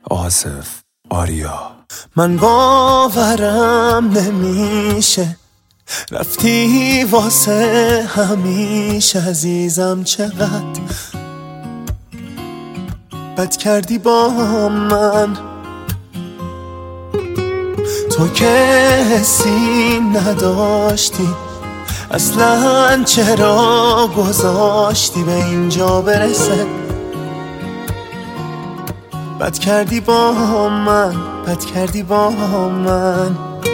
آصف آریا. من باورم نمیشه رفتی واسه همیشه عزیزم، چقدر بد کردی با من. تو که حسی نداشتی اصلا، چرا گذاشتی به اینجا برسه؟ بد کردی با من، بد کردی با من.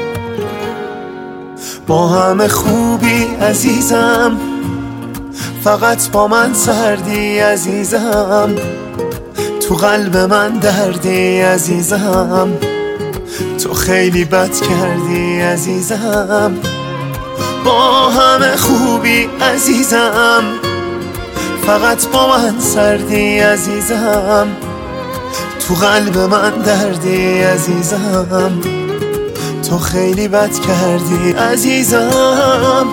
با همه خوبی عزیزم، فقط با من سردی عزیزم. تو قلب من دردی عزیزم، تو خیلی بد کردی عزیزم. با همه خوبی عزیزم، فقط با من سردی عزیزم. تو قلب من دردی عزیزم، تو خیلی بد کردی عزیزم.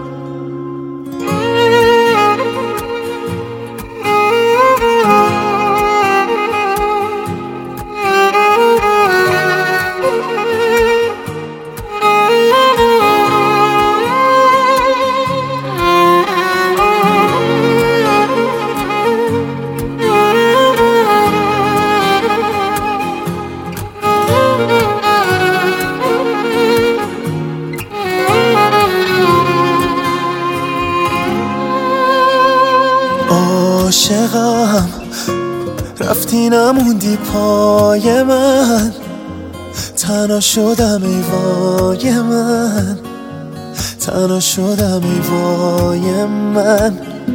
عاشقم رفتی نموندی پای من، تنها شدم ای وای من، تنها شدم ای وای من.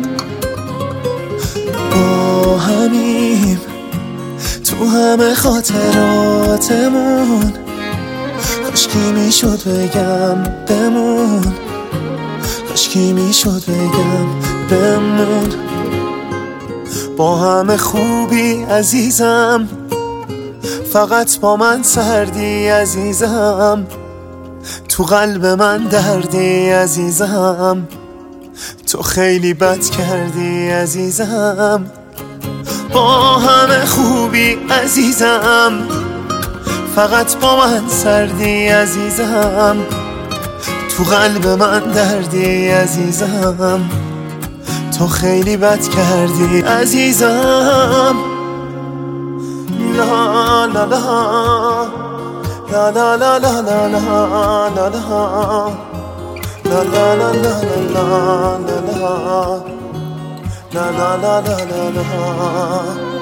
با همیم تو همه خاطراتمون، کاشکی میشد بگم بمون، کاشکی میشد بگم بمون. با همه خوبی عزیزم، فقط با من سردی عزیزم. تو قلب من دردی عزیزم، تو خیلی بد کردی عزیزم. با همه خوبی عزیزم، فقط با من سردی عزیزم. تو قلب من دردی عزیزم، تو خیلی بد کردی عزیزم. لا لا لا لا لا لا لا لا لا لا لا لا لا